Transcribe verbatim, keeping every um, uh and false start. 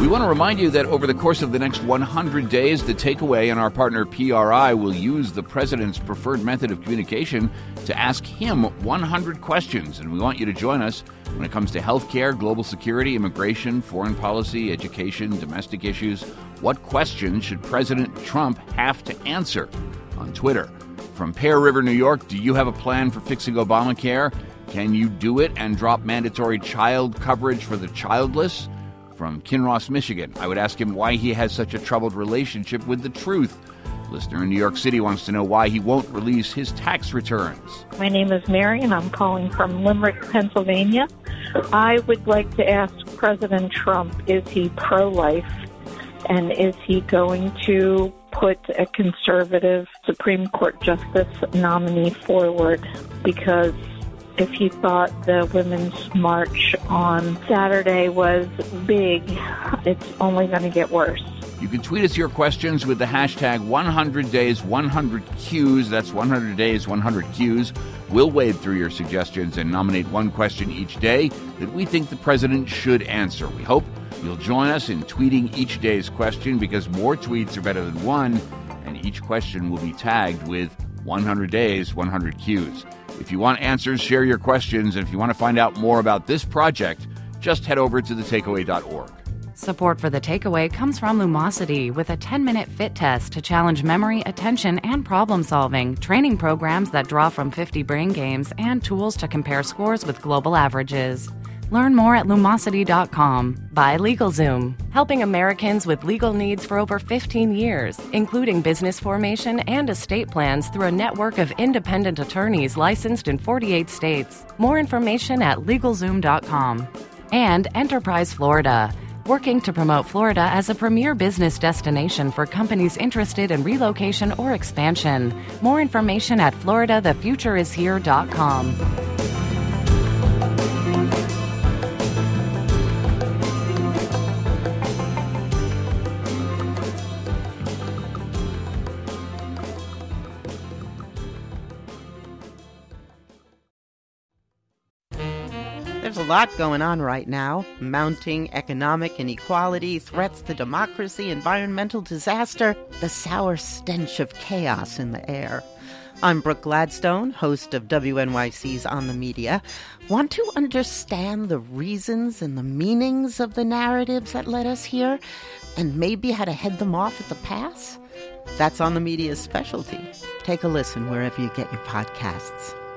We want to remind you that over the course of the next one hundred days, The Takeaway and our partner P R I will use the president's preferred method of communication to ask him one hundred questions. And we want you to join us when it comes to healthcare, global security, immigration, foreign policy, education, domestic issues. What questions should President Trump have to answer? On Twitter. From Pear River, New York, do you have a plan for fixing Obamacare? Can you do it and drop mandatory child coverage for the childless? From Kinross, Michigan, I would ask him why he has such a troubled relationship with the truth. Listener in New York City wants to know why he won't release his tax returns. My name is Mary, and I'm calling from Limerick, Pennsylvania. I would like to ask President Trump, is he pro-life, and is he going to put a conservative Supreme Court justice nominee forward? Because if he thought the Women's March on Saturday was big, it's only going to get worse. You can tweet us your questions with the hashtag one hundred days one hundred Qs. That's one hundred days one hundred Qs. We'll wade through your suggestions and nominate one question each day that we think the president should answer. We hope you'll join us in tweeting each day's question, because more tweets are better than one, and each question will be tagged with one hundred days one hundred Qs. If you want answers, share your questions, and if you want to find out more about this project, just head over to the takeaway dot org. Support for The Takeaway comes from Lumosity, with a ten-minute fit test to challenge memory, attention, and problem-solving, training programs that draw from fifty brain games, and tools to compare scores with global averages. Learn more at lumosity dot com. By LegalZoom, helping Americans with legal needs for over fifteen years, including business formation and estate plans through a network of independent attorneys licensed in forty-eight states. More information at legal zoom dot com. And Enterprise Florida, working to promote Florida as a premier business destination for companies interested in relocation or expansion. More information at florida the future is here dot com. There's a lot going on right now. Mounting economic inequality, threats to democracy, environmental disaster, the sour stench of chaos in the air. I'm Brooke Gladstone, host of W N Y C's On the Media. Want to understand the reasons and the meanings of the narratives that led us here, and maybe how to head them off at the pass? That's On the Media's specialty. Take a listen wherever you get your podcasts.